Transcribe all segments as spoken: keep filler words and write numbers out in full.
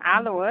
Alô?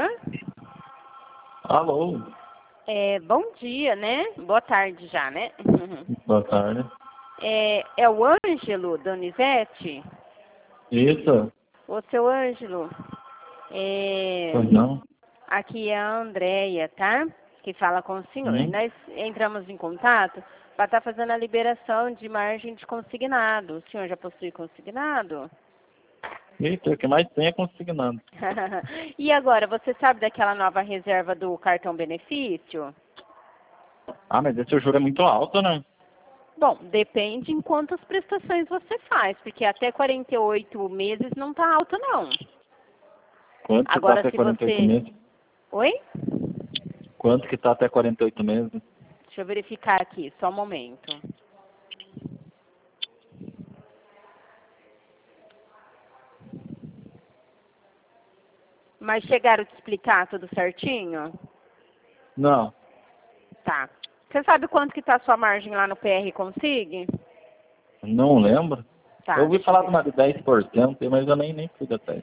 Alô? É, bom dia, né? Boa tarde já, né? Boa tarde. É, é o Ângelo, Donizete? Isso? Ô, seu Ângelo, é, Pois não? aqui é a Andréia, tá? Que fala com o senhor. Hum? Nós entramos em contato para estar fazendo a liberação de margem de consignado. O senhor já possui consignado? Eita, o que mais tem é consignado. E agora, você sabe daquela nova reserva do cartão benefício? Ah, mas esse juro é muito alto, né? Bom, depende em quantas prestações você faz, porque até quarenta e oito meses não tá alto, não. Quanto que tá Agora, até se quarenta e oito você... meses? Oi? Quanto que tá até quarenta e oito meses? Deixa eu verificar aqui, só um momento. Mas chegaram a te explicar tudo certinho? Não, Tá. Você sabe quanto que tá a sua margem lá no P R Consig? não lembro. Tá, Eu ouvi deixa eu falar de ver. uma de dez por cento, mas eu nem, nem fui atrás.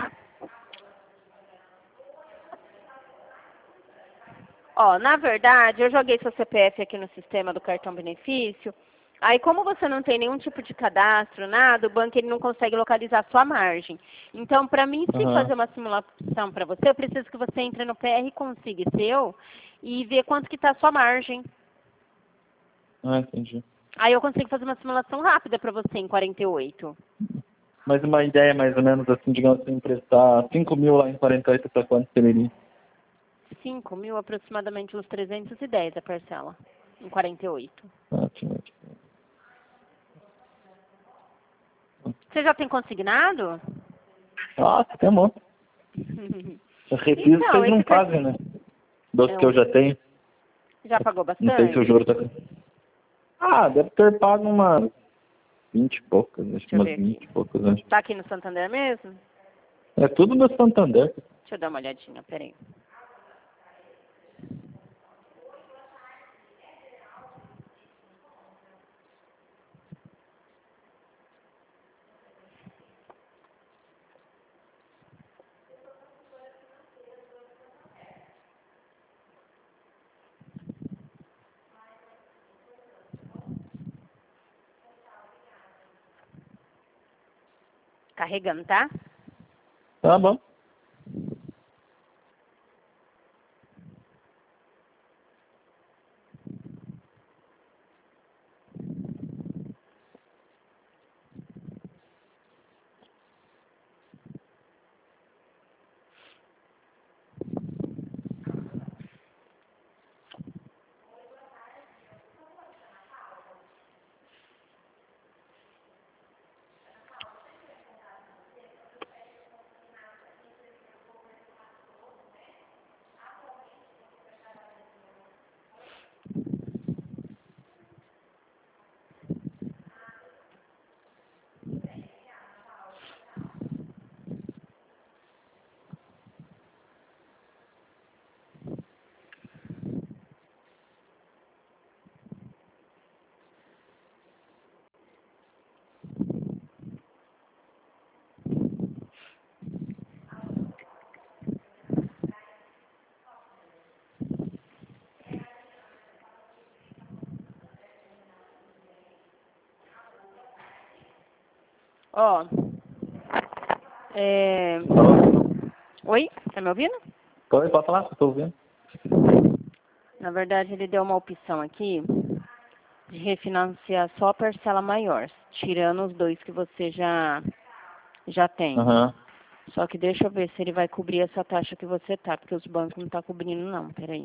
Ó, na verdade, eu joguei seu C P F aqui no sistema do cartão benefício. Aí, como você não tem nenhum tipo de cadastro, nada, o banco ele não consegue localizar a sua margem. Então, para mim, se Aham. fazer uma simulação para você, eu preciso que você entre no P R Consig seu e ver quanto que está a sua margem. Ah, entendi. Aí eu consigo fazer uma simulação rápida para você em quarenta e oito. Mas uma ideia mais ou menos assim, digamos assim, emprestar cinco mil lá em quarenta e oito para quanto seria? cinco mil, aproximadamente uns trezentos e dez a parcela, em quarenta e oito. Ótimo, ótimo. Você já tem consignado? Nossa, tem um monte. Eu repiso que Então, vocês não esse cartão... fazem, né? Dos É que eu um... já tenho. Já pagou Não sei se o bastante? juro tá... Ah, deve ter pago umas vinte e poucas, acho que Deixa eu umas ver vinte aqui. e poucas, acho. Tá aqui no Santander mesmo? É tudo do Santander. Deixa eu dar uma olhadinha, peraí. Carregando, tá? Tá bom. Ó. É... Alô? Oi? Tá me ouvindo? Pode, pode falar, estou ouvindo. Na verdade, ele deu uma opção aqui de refinanciar só a parcela maior, tirando os dois que você já, já tem. Aham. Só que deixa eu ver se ele vai cobrir essa taxa que você tá, porque os bancos não tá cobrindo não, peraí.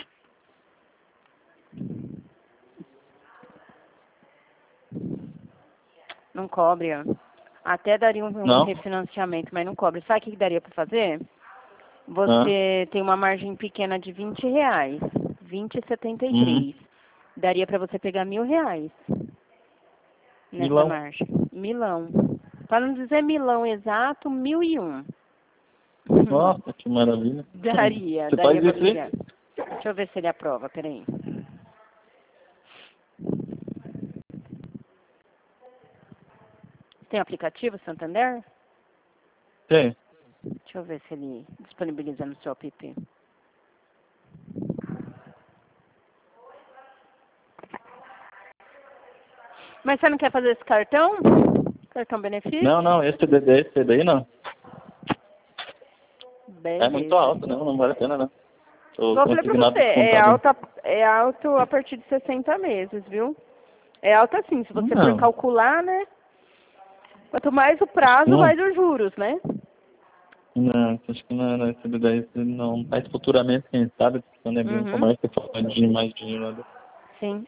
Não cobre, ó. Até daria um, um Não? refinanciamento, mas não cobre. Sabe o que daria para fazer? Ah. Você tem uma margem pequena de vinte reais, vinte e setenta e Uhum. três. Daria para você pegar mil reais nessa Milão. margem. Milão. Para não dizer milão exato, mil e um. Nossa, que maravilha. Daria, Você daria faz para isso pegar. aí? Deixa eu ver se ele aprova, peraí. Tem aplicativo Santander? Tem. Deixa eu ver se ele disponibiliza no seu app. Mas você não quer fazer esse cartão? Cartão benefício? Não, não, esse D D, esse daí não. Beleza. É muito alto, não, não vale a pena, não. Tô Vou falar pra consignado você, com é computador. alto, é alto a partir de sessenta meses, viu? É alto assim, se você for Não. calcular, né? Quanto mais o prazo, Não, mais os juros, né? não, acho que não, não, esse D D esse não. Mas futuramente, quem sabe, quando é bem Uhum. comércio, você fala de mais dinheiro. Né? Sim.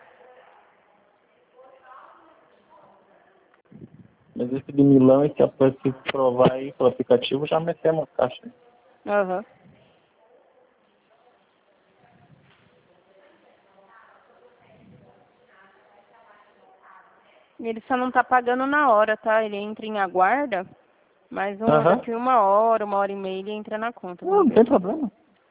Mas esse de Milão, esse após se provar aí pelo aplicativo, já metemos uma caixa. Aham. E ele só não tá pagando na hora, tá? Ele entra em aguarda, mas uma, Aham. daqui uma hora, uma hora e meia, ele entra na conta. Não, Vamos não ver. tem problema.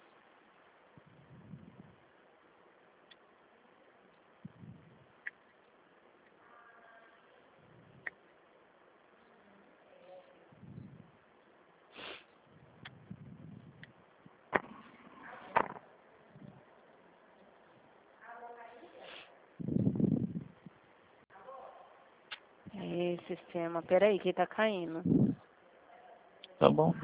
É, sistema. Peraí, que tá caindo. Tá bom.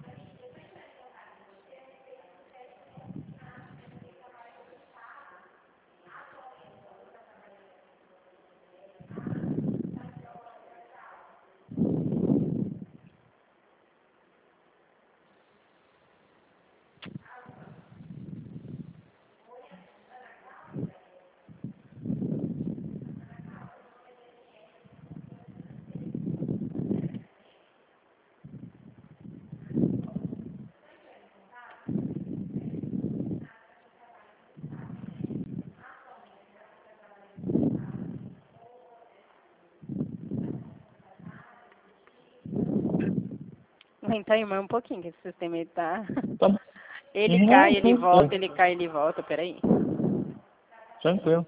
Aguenta aí mais um pouquinho, que esse sistema ele tá... Tá bom. Ele Não, cai, ele tranquilo. volta, ele cai, ele volta. Peraí. Tranquilo.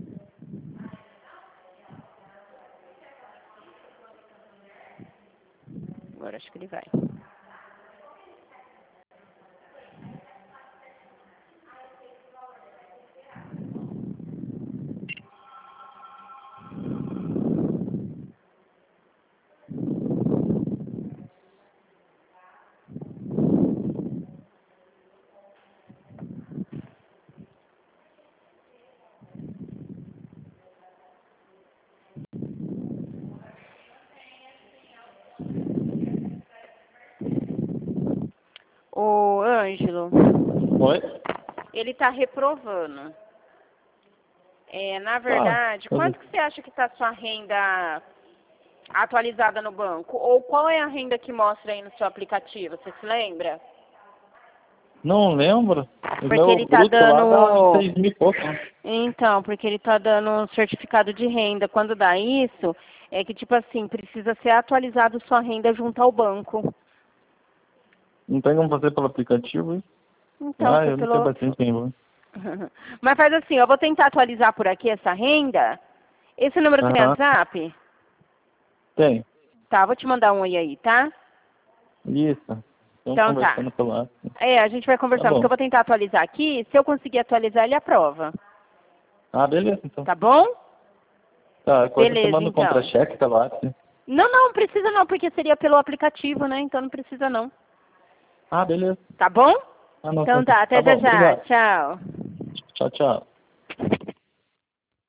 Agora acho que ele vai. Ô, Ângelo, Oi? ele tá reprovando. É, na Tá. verdade, quanto que você acha que tá a sua renda atualizada no banco? Ou qual é a renda que mostra aí no seu aplicativo? Você se lembra? Não lembro. O Porque meu ele tá bruto lá dá uns dando... seis mil e pouco. Né? Então, porque ele tá dando um certificado de renda. Quando dá isso, é que, tipo assim, precisa ser atualizado sua renda junto ao banco. Não tem como fazer pelo aplicativo, hein? Então, Ah, foi eu não tenho pelo... bastante tempo. Mas faz assim, eu vou tentar atualizar por aqui essa renda. Esse número tem Aham. WhatsApp? Tem. Tá, vou te mandar um oi aí, tá? Isso. Estamos Então tá. conversando pelo WhatsApp. É, a gente vai Tá conversando, porque bom. eu vou tentar atualizar aqui. Se eu conseguir atualizar, ele aprova. Ah, beleza, então. Tá bom? Tá, quando você Beleza, manda o então. contra-cheque pelo WhatsApp. Não, não, precisa não, porque seria pelo aplicativo, né? Então não precisa não. Ah, beleza. Tá bom? Ah, não, Então tá, tá, até tá já bom, já. obrigado. Tchau. Tchau, tchau.